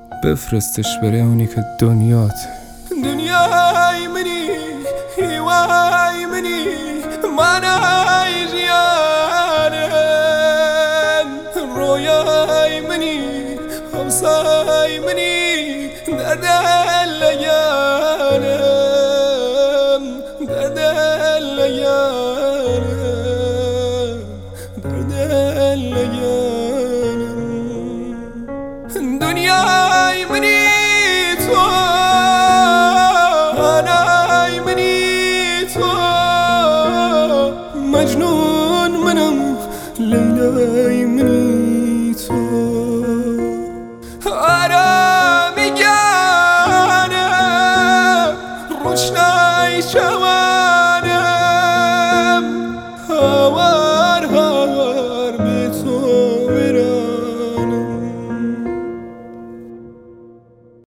بفرستش بره اونی که دنیات دنیای منی هیوای منی مانای ژیانم ڕۆیای منی هەوسای منی دەردە لە یارم دەردە لە یارم دەردە لە یارم دنیا